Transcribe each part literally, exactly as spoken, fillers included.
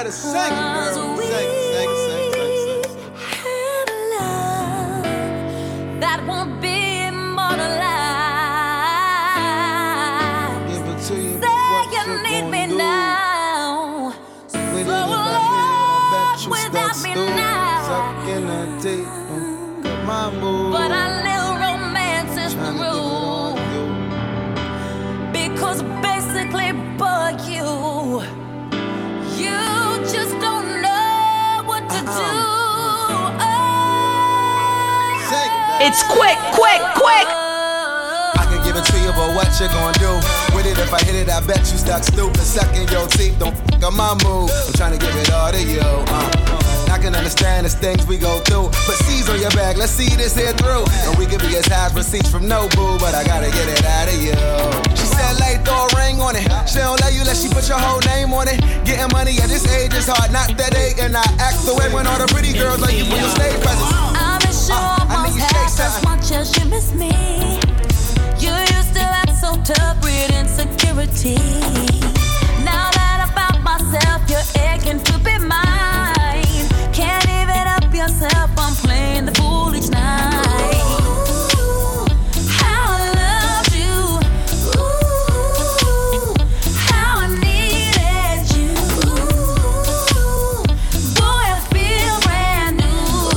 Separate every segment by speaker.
Speaker 1: better sing it, girl. Sing it, sing it, sing it, sing it, sing it.
Speaker 2: Had a love that won't be immortalized.
Speaker 1: Give it to you.
Speaker 2: Say
Speaker 1: What
Speaker 2: you
Speaker 1: you
Speaker 2: need
Speaker 1: gonna
Speaker 2: me
Speaker 1: do?
Speaker 2: now.
Speaker 1: With it, if
Speaker 2: So
Speaker 1: I hit it, I bet you
Speaker 2: without
Speaker 1: stuck
Speaker 2: me
Speaker 1: stupid.
Speaker 2: now.
Speaker 1: Sucking the teeth. Got my move.
Speaker 2: But I know romance is the
Speaker 1: Tryna give it
Speaker 2: rule.
Speaker 1: all you.
Speaker 2: Because basically, boy, you, you just don't know what to
Speaker 1: Uh-uh.
Speaker 2: do.
Speaker 1: Sing it.
Speaker 3: It's quick, quick, quick.
Speaker 1: I can give it to you, but what you gonna do with it? If I hit it, I bet you stuck stupid. Sucking your teeth, don't f up my mood. I'm trying to give it all to you. Uh. I can understand the things we go through. Put C's on your back, let's see this here through. And we can be as high as receipts from no boo, but I gotta get it out of you. She said, lay, throw a ring on it. She don't let you let she put your whole name on it. Getting money at this age is hard, not that age. And I act the way when all the pretty girls like you for your stage presence.
Speaker 2: I'm as sure
Speaker 1: Uh, I
Speaker 2: almost
Speaker 1: need you
Speaker 2: half
Speaker 1: say
Speaker 2: as
Speaker 1: something.
Speaker 2: much as you miss me. You used to act so tough with insecurity. Now that I found myself, you're aching to be mine. Can't even help yourself, I'm playing the fool each night. How I loved you. Ooh, how I needed you. Boy, I feel brand new.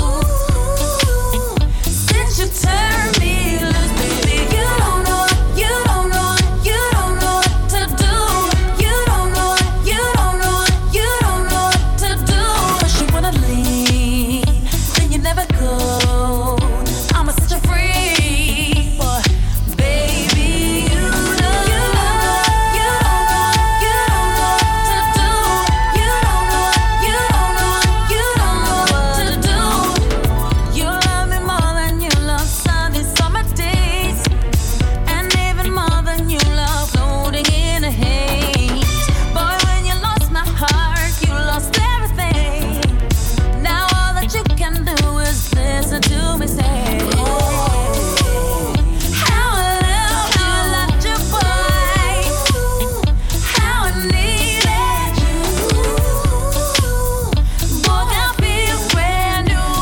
Speaker 2: Since you turned me loose, baby, you don't know, you don't know, you don't know what to do. You don't know, you don't know, you don't know what to do. First you wanna leave, then you never go. I'ma set you free, boy, baby. You know, you don't know, you don't know, you don't know what to do. You don't know, you don't know, you don't know what to do. You love me more than you love sunny summer days, and even more than you love floating in a haze. Boy, when you lost my heart, you lost everything. Now all that you can do is listen to me say, how I love you, loved you, boy. How I needed you. Boy, I feel brand new.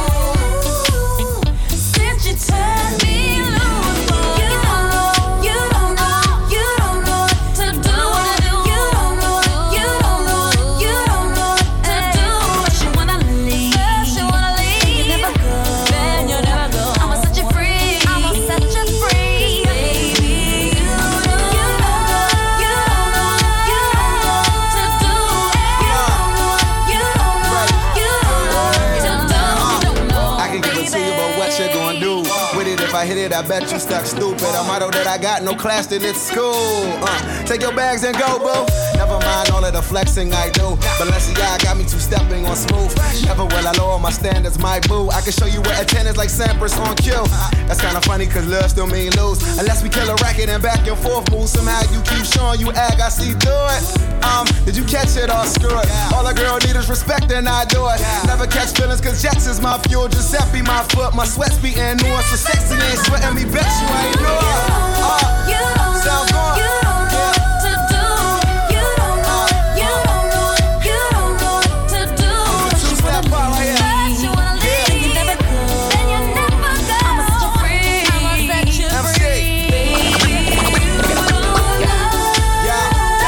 Speaker 2: Since you turned me loose, boy. You don't know, you don't know, you don't know what to do. You don't know, you don't know, you don't know what to do. First you wanna leave, first you wanna leave, then you never go, then you never go. I'ma set you free, I'ma set you free, baby. You don't know, you don't know, you don't know, you don't know what to do. You don't know, you don't know, you don't know what to do. You don't know,
Speaker 1: I can give it to you, but what you gonna do with it? If I hit it, I bet you stuck stupid. A motto that I got, no class, then it's school. Uh, take your bags and go, boo. Never mind all of the flexing I do. Balenciaga got me two-stepping on smooth. Never will I lower my standards, my boo. I can show you where attendance like Sampras on cue. That's kinda funny, cause love still mean lose. Unless we kill a racket and back and forth move. Somehow you keep showing you act, I see through it. Um, did you catch it or screw it? All a girl need is respect and I do it. Never catch feelings cause Jax is my fuel. Giuseppe my foot, my sweat's beating nuance. So sexy ain't sweating me, bet you ain't know it. Uh,
Speaker 2: you don't
Speaker 1: sound
Speaker 2: know,
Speaker 1: good.
Speaker 2: you don't know what to do. You don't know, you don't know, you don't know what to do.
Speaker 1: Two step part right here.
Speaker 2: First you wanna leave, then you never go, then you never go. I'ma set you free, I'ma set you
Speaker 1: M C.
Speaker 2: free, baby. You don't know.
Speaker 1: Yeah.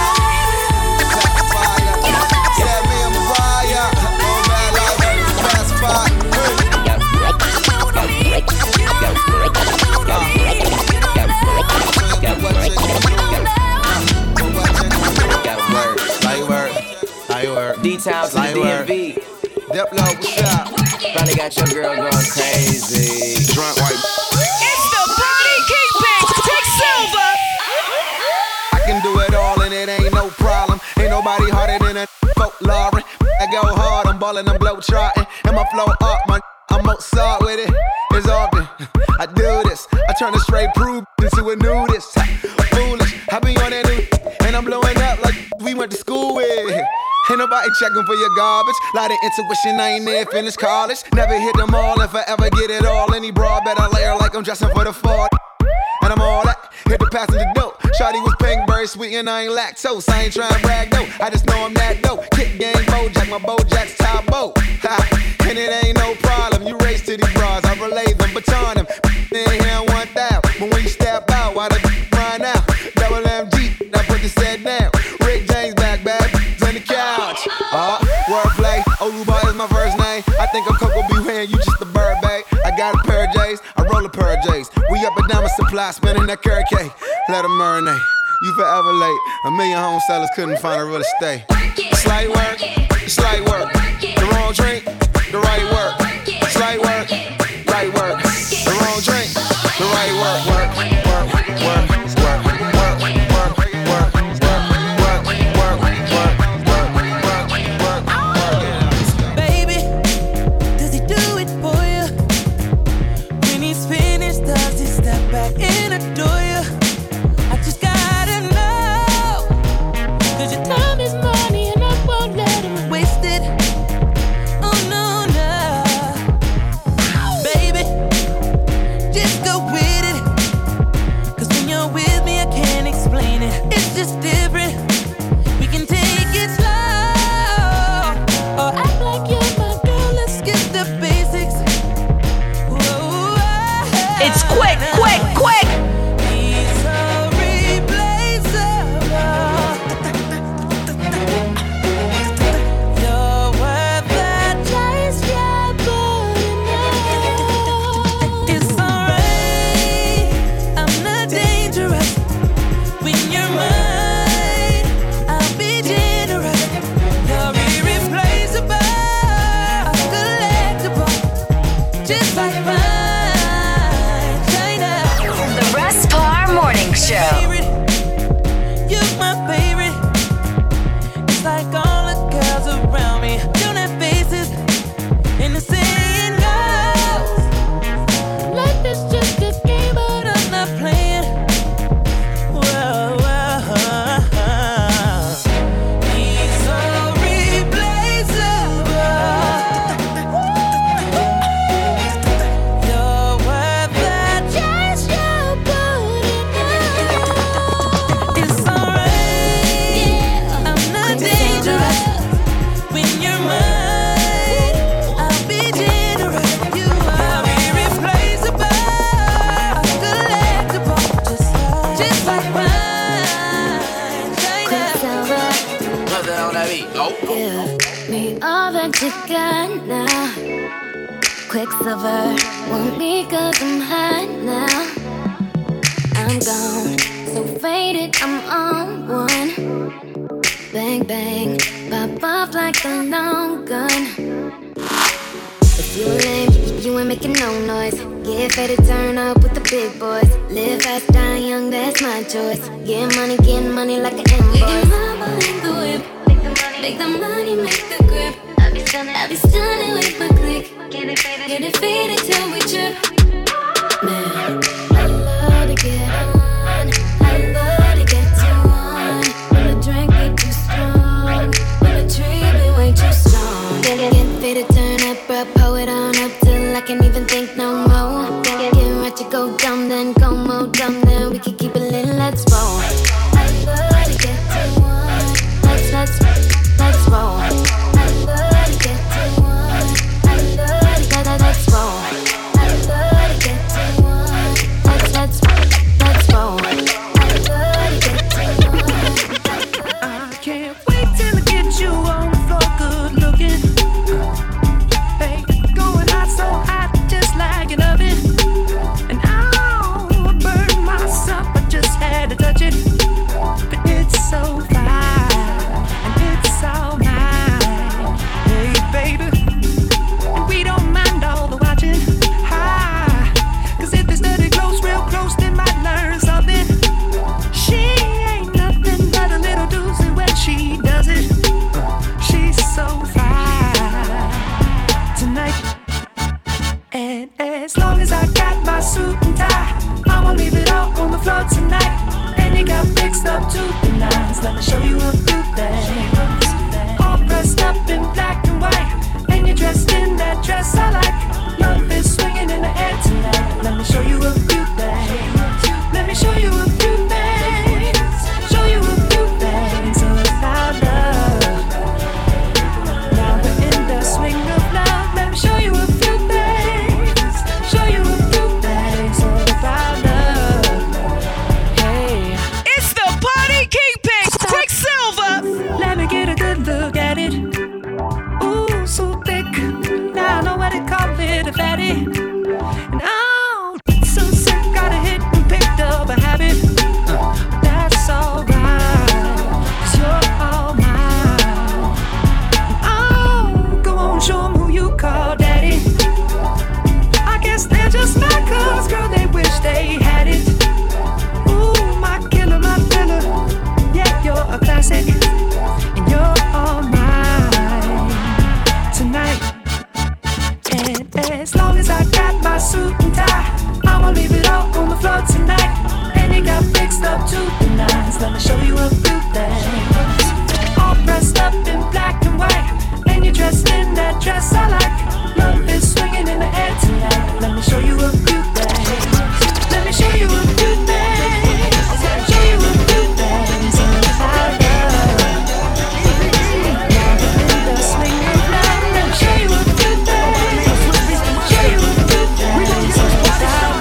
Speaker 1: Fire. Yeah, me and Mariah. No bad life, pacified.
Speaker 4: D-Town to the D M V.
Speaker 1: Diplo, what's up?
Speaker 4: Probably got your girl going crazy.
Speaker 1: Drunk white.
Speaker 3: It's the Brody Kingpin, Quicksilver.
Speaker 1: I can do it all and it ain't no problem. Ain't nobody harder than a folklore. I go hard, I'm ballin', I'm glow trotting. And my flow up, my I'm Mozart with it. It's often I do this. I turn a straight prude into a nudist. Foolish, I be on that new and I'm blowing up like we went to school with. Ain't nobody checking for your garbage. Lot of intuition, I ain't near finished college. Never hit them all if I ever get it all. Any broad better layer like I'm dressing for the fall. And I'm all that. hit the passenger door. Shawty was pink, very sweet, and I ain't lactose. I ain't tryna brag though, I just know I'm that dope. Kick game, Bojack, my Bojack's top boat. Ha, and it ain't no problem. You race to these bras, I relay them, baton them. In here on one thou, but when you step out, why the run out? Double M G, now put the set down. Rick James back, back, on the couch. Uh, wordplay, Oluba is my first name. I think I'm Coco B. Wayne, you just a bird, babe. I got a pair of J's, I roll a pair of J's. We up and down with supply, spinning that carrot cake. Let them marinate, you forever late. A million home sellers couldn't find a real estate. Slight work, slight work. The wrong drink, the right work. Slight work, right work. The wrong drink, the right work. Work, work, work, work, work, work, work, work, work, work, work, work, work, work.
Speaker 5: Baby, does he do it for you? When he's finished, does he step back and adore you? I just gotta know, 'cause your time is money and I won't let him waste it. Oh no, no. Baby, just go with it, 'cause when you're with me I can't explain it. It's just different, we can take it slow. Or act like you're my girl, let's get the basics. Whoa,
Speaker 3: It's quick, quick, quick.
Speaker 5: he's so replaceable. You're worth the chase, yeah, but enough. It's alright, I'm not dangerous. When you're mine, I'll be generous. You're irreplaceable, collectible, just like mine, China.
Speaker 3: The Russ Parr Morning Show.
Speaker 5: Favorite, you're my favorite. It's like all the girls around me don't have faces, and the saying goes, life is just a game, but I'm not playing. Whoa, whoa. He's so replaceable. You're worth the chance you put in. It's alright, I'm not dangerous. When you're mine, I'll be generous. You are irreplaceable, collectible, just, just like mine, China.
Speaker 4: Nothing on that beat. Oh.
Speaker 2: Give me all that you got now. Quicksilver, want me 'cause I'm hot now. I'm gone, so faded, I'm on one. Bang, bang, pop off like a long gun. If you lame, you ain't making no noise. Get faded, turn up with the big boys. Live fast, die young, that's my choice. Get money, get money like an invoice. Making mama in the whip. Make the money, make the grip. I be stunning, I be stunning with my click. Get it faded, get it faded till we trip. Man, I love to get on. I love to get too on. When the drink get too strong, when the tree be way too strong. Get, get, get faded, turn up, bro, pull it on up till I can't even think no more. Get, get, get right to go dumb, then go more dumb, then we can keep it lit, let's roll. I love to get too on. Let's, let's, let's roll. I love to get too on. I love to get, let's roll. I love to get too on. Let's, let's, let's roll. I love to get too on.
Speaker 5: I can't wait till I get you on the floor, good looking. Hey, going hot, so hot, just like an oven. And I'll burn myself, I just had to touch it. But it's so fine, and it's all mine. Hey, baby, and we don't mind all the watching. Hi, 'cause if they study close, real close, they might learn something. She ain't nothing but a little doozy when she does it. She's so fine tonight. And as long as I got my suit and tie, I'ma leave it all on the floor tonight. And you got fixed up to the nines. Let me show you a few things. All dressed up in black and white, and you're dressed in that dress I like. Love is swinging in the air tonight. Let me show you a few things. Let me show you a few As long as I got my suit and tie, I'ma leave it all on the floor tonight. And it got fixed up to the nines. Let me show you a few things. All dressed up in black and white, and you're dressed in that dress I like. Love is swinging in the air tonight. Let me show you a few things. Let me show you a few things. Show you a few things about love. Now the windows swinging down. Let me show you a few things. Show you a few things about love.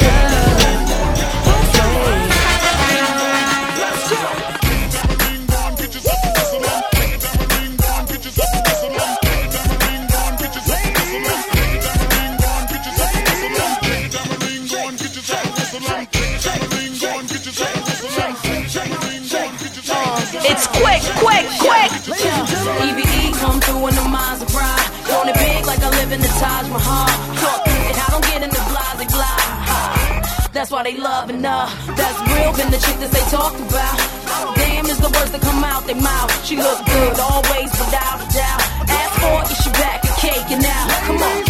Speaker 3: It's quick, quick, quick.
Speaker 6: E V E come through in the Maserati. Want it big like I live in the Taj Mahal. And I don't get into blase blah. That's why they loving her. That's real, been the chick that they talked about. Damn is the words that come out their mouth. She look good always without a doubt. Ask for it, she back and cake and now. Come on.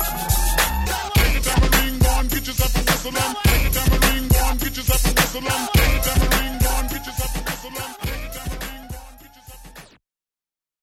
Speaker 7: Get yourself a whistle on.